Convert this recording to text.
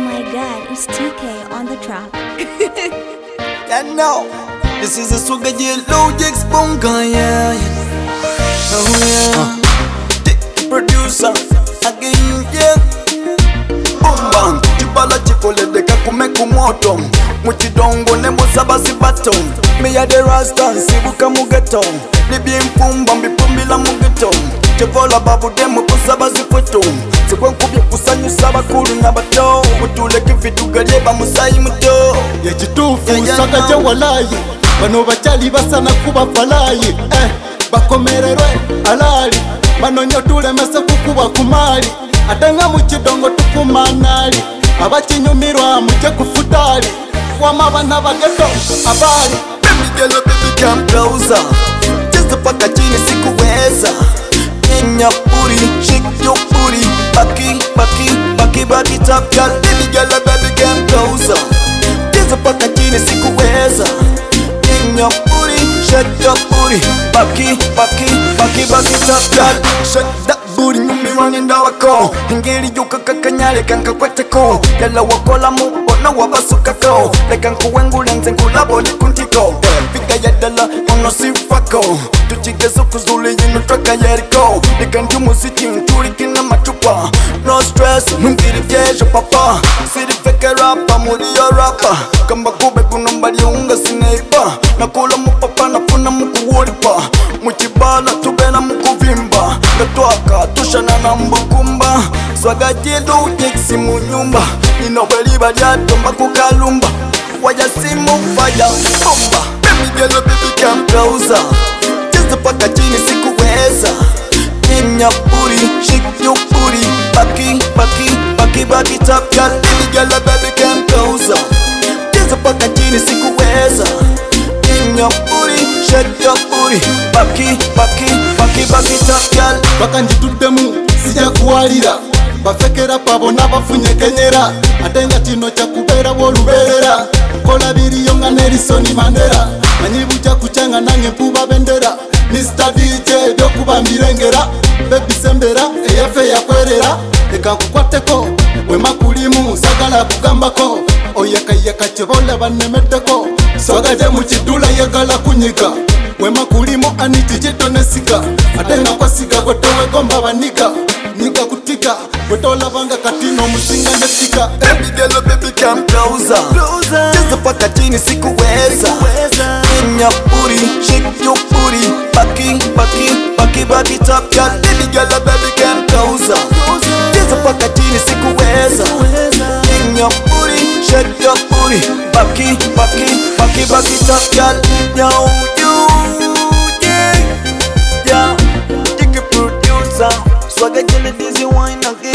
my god, it's TK on the track. Yeah, no. This is a swagger yellow Jax Bonga, yeah. Oh yeah. The producer again, yeah. Boom bang, chibala chikole deka kumeku moto. Muchidongo nebo sabazi baton. Me ya the rasta sibuka mugeto. Nibi mpumba mbipumbila mugeto. Chevola babu demo kusabazi kweto. Sikwen kubye kusanyu saba kuru nabato. Mutuleke vitu galeba musayi muto. Ya chitufu saka jawalayi. Bano bachali basana kuba falayi. Bakomererwe alali. Bano nyotule mese kukuba kumali. Atenga muchidongo tukumanali. Abachinyumirwa muche kufutali. Wamabana bageto abali. Baby girl, baby come closer. Just paka chini sikuweza. Kenya booty, shake your booty. Back it up, girl. Baby girl, baby come closer. Just paka chini sikuweza. Kenya booty, shake your booty. Back it up, girl. Shake that booty, nyumi wanenda wako. Ingeri yuka kakanyale kanka kweteko. Yala wakola mubona wabasukako. Leka nkuwengu lenze nkulabo likuntiko. Pika ya dala ono sifako. Tuchigezo kuzuli yinu traka yeriko. Leka ntumuzichi nturiki na machupa. No stress, nungiri vyejo papa. Siri feke rapa, muri yo rapa. Kamba kube kunombali unga sineipa. Nakula mupapa, nafuna mukuworipa. Muchibala tubena mukuvimba. Ngatwaka tushana na mbukumba. Swaga jilu jiksi munyumba. Inobeliba jatomba kukalumba. Waya simu fire bomba. Baby girl, baby come closer. Just paka chini sikuweza. Kenya booty, shake your booty. Back it up, girl. Baby girl, baby come closer. Just paka chini sikuweza. Kenya booty, shake your booty. Back it up, girl. Bakanjitudemu sija kuwalira. Bafekera pabona bafunye kenyera. Atenga chino cha kubera woluberera. Kola biriyo nga Nelson Mandela. Manyibuja kuchanga nange mpuba bendera. Mr. DJ dokuba mirengera. Baby sembera eyafe yakwerera. Eka kukwateko wema kulimu sagala kugambako. Oyeka chebola banemeteko. Swagaje muchidula yagala kunyiga. Wema kulimo anitijito nesika. Atenga kwa siga kwetowe gomba banika. Nika kutika kwetola banga katino musinga nesika. Baby girl, baby come closer. Just paka chini sikuweza. Kenya booty, shake your booty. Back it up, girl. Baby girl, baby come closer. Just paka chini sikuweza. Kenya booty, shake your booty. Back it up, girl. Yo, yeah. Take a producer. Swagger jelly dizzy wine again.